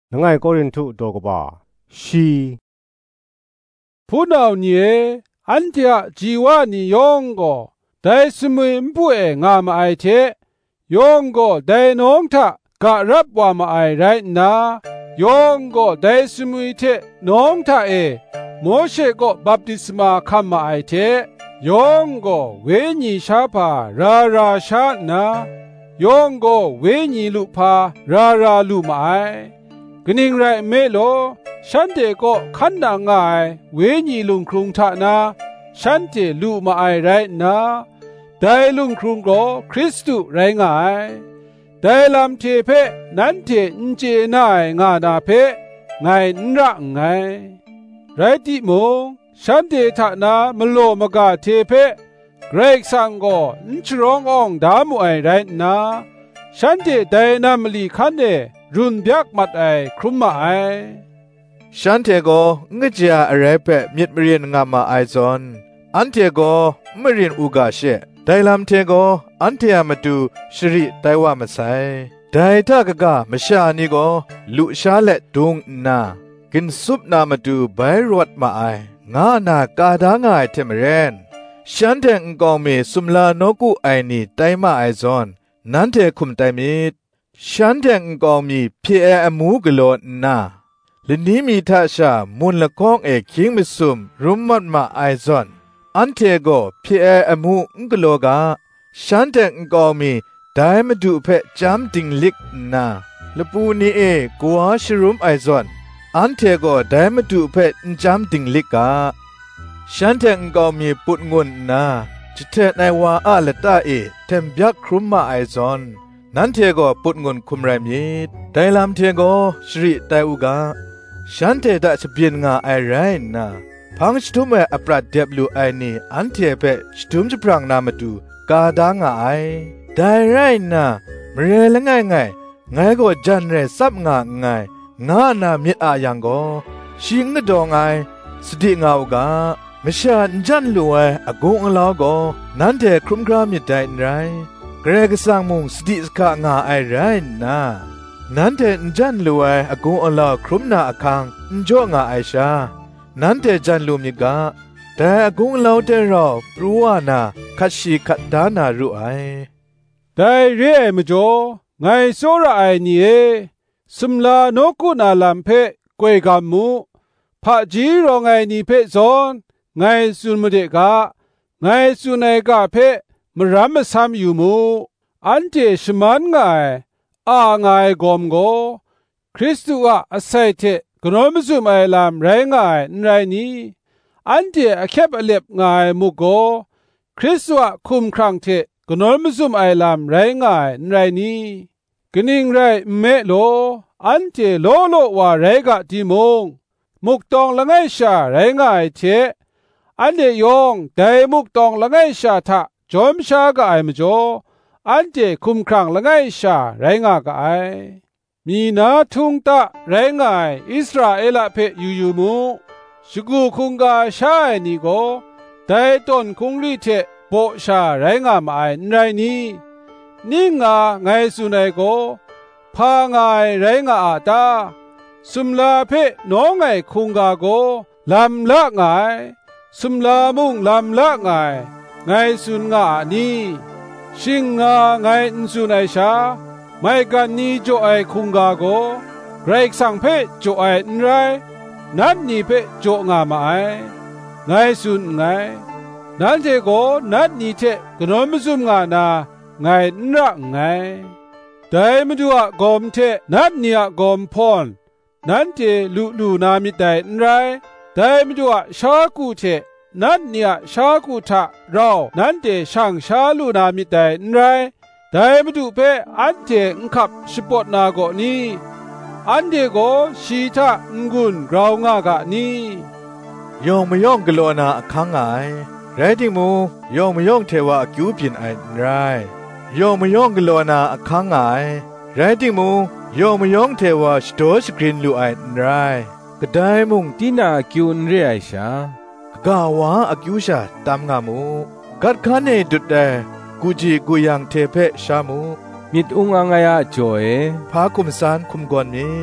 นังไงโครินธุโตกบ่าชีผู้นาเนี่ยอันเดียจีวานิยองก็ได้สมุยมป่วยงามไอเทยองก็ได้น้องทะกะรับว่ามาไอไรนายองก็ได้สมุยเทน้องทะโมเชก็บัพติศมาคัมมาไอเทยองก็เวญีชาพาราชานะยองก็เวญีลุพาราลุมาไอกนิ่งไรเมโลฉันเตก็ขันนางายเวญีลุงครุงทะนาฉันเตลุมาไอไรนะได้ลุงครุงก็คริสตุไรงายได้ลำเทเพนั้นเทนเจนายงานาเพไงนระไงไรติมงฉันเตทะนามโลมกาเทเพเกรกสังก็นชรององดามุไอไรนะฉันเตได้นามลีคันเนรุนยักมัดไอครุมมาไอฉันเทโกงะจาอะไรเปมิดเรียนงามาไอซอนอันเทโกมเรียนอุกาเชไดลำเทโกอันเทยมาดูชริไตว่ามาใส่ไดทากะกะมชานีโกลุชาและดุงนากินซุปนามาดูใบรวดมาไองานากาดางายเทมเรนฉันเทงกองเมสุมลาโนกุไอนีไตมาไอซอนนั้นเทคุมไตมิดฉันเทงกองมีพีเออมูกโลนาลินี้มีท่าชามุนละกองคิงมิสุมรุมมัดมาไอซอนอันเทโกพีเออมูกโลกาฉันเทงกองมีได้มาดูเพจำติงลิกนาละปูนี้กัวชรุมไอซอนอันเทโกได้มาดูเพจจำติงลิกาฉันเทงกองมีปุดงุนนาจิเทในวาอาเลตาเทมยักครุมมาไอซอนนั้นเทโกปุดงุนคุมไรมีดไดลำเทโกชริไตอุกาฉันเทดะจะเปลี่ยนงาไอไรนะพังชตุมเออปราเดบลูไอนี่อันเทเปชตุมจะพรังนามาดูกาดางาไอได้ไรนะมเรลง่ายไงก็จันเรซับงาไงนามิดอายังก็ชิงนดองไอสติงาวกามชาจันลูไออากงลาวก็นั้นเทครุมกรามิดได้ไรเกรกสังมุงสติสกางาไอไรนะนั้นเทนจันลูไออากงอลาครุมนาอคังจ่องาไอชานั้นเทจันลูมิกาแต่อากงลาวเตรอปรัวนาคัดชีคัดดานารุไอได้เรียมจ่อไงโซระไอนี่สมลาโนกุนาลัมเพกวยกามูพะจีรอไงนี่เพซอนไงสุนมเดกาไงสุนัยกาเพมรัมซัมอยู่มูอันเจชมันไงไงกอมโกคริสตุอะอาศัยเทกนอมซุมไอลามไรไงไรนี้อันเจอแคบอเล็บไงมุโกคริสตุอะคุมครังเทกนอมซุมไอลามไรไงไรนี้กนิ่งไรเมโลอันเจโลว่าไรกะติมงมุกตองละไงชาไรไงเทอันเดยองไดมุกตองละไงชาทะจอมชากะไอมจ่ออันเจคุมครังละไงชาไรงากะไอมีนาทุงตะไรงายอิสราเอลเพยูมูชกูคุงกาชาไอนี่โกไดต้นคุงลีเทโปชาไรงามาไอไรนี้นิ่งาไงสุนัยโกพางายไรงาอาตาสุมลาเพน้องไงคุงกาโกลำละไงสุมลามุงลำละไงไงสุนงานี้ชิงงาไงอินสุนัยชาไม่กันนี้จ่อไอคุงกาโกเกรกสังเพจ่อไออินไรนัดนี้เพจ่องามาไอไงสุนไงนั้นเทโกนัดนี้เทกนอมซุมงานาไงอินระไงแต่มาดูอะกอมเทนัดนี้อะกอมพรนั้นเทลูนามิได้อินไรแต่มาดูอะชากูเทนัดเนี่ยชากุทะเรานั้นเดช่างชาลูนามิแต่นไรแต่มาดูเพอันเจงขับสปอตนาโกนี้อันเดโกชีทะงุนเรางากะนี้ยองไม่ยองกลัวนาคังไงไรที่มูยองไม่ยองเทวะกิวปินไอไรยองไม่ยองกลัวนาคังไงไรที่มูยองไม่ยองเทวะสโตสกรีนลูไอไรก็ได้มุงตีนากิวนเรียชากาวาอากิวชาตามงามูกัดขันเอดุดเดกูจีกูยังเทเพชามูมิดอุงอังไงอะจ่อยพาคุมสานคุมกวนมิด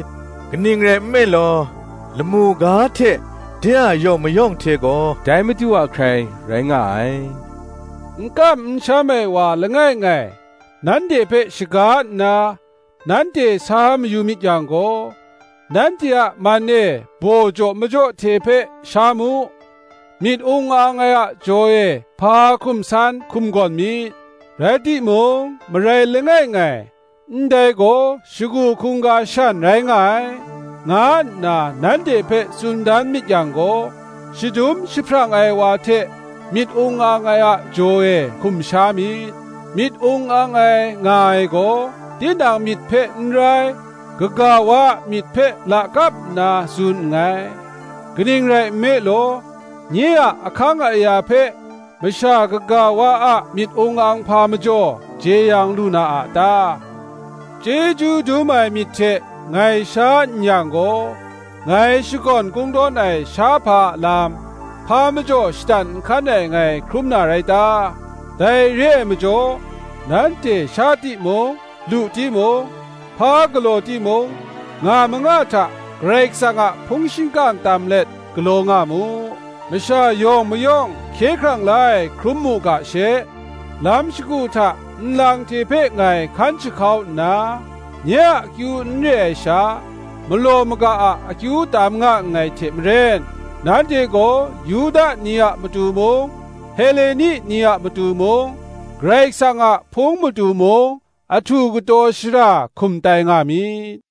กนิงเรไม่ลอละมูกาเทเดียยอมย่องเทก็ได้ไม่ดูว่าใครไรงายก็ชาไม่ว่าละง่ายไงนั่นเดเพชกานานั่นเดสามยูมิยังโกนั่นเดียมันเนโบโจมโจเทเพชามูมิดองอางายโจเอพาคุมสันคุมก่อนมีไรติมงมไรละง่ายไงได้ก็ชิกุคุงกาชันไรงายงานนั่นเดเพสุนดานมิยังโกชิดุมชิพรังไอวาเทมิดองอางายโจเอคุมชามีมิดองอางายงายก็ตีนางมิดเพนไรกะกาวะมิดเพละกับนาซุนไงกริ่งไรเมโลเนียอคังอายาเพมชากะกาวะอะมิดองอังพามจ่อเจยังลูนาอะตาเจจูดูไมมิดเทไงชาญญังโกไงชิกอนกุงดอนไอชาพาลามพามจ่อสตันคันไงครุมนาไรตาได้เรียมจ่อนันเตชาติโมลูติโมพากโลติโมงามงาทะเกรกสังะพงชิงกันตามเล็ดกโลงามูมชายองมยองเคครั้งไลครุมมูกะเชลามชกูทะนลังเทเพไงคันชเขานาเนี่ยคิวนเรชามโลมกะอะคิวตามงะไงเทมเรนนันเดโกยูดาเนียมตูมงเฮเลนีเนียมตูมงเกรกสังะพงมตูมงอทูกโตชราคุมไตงามี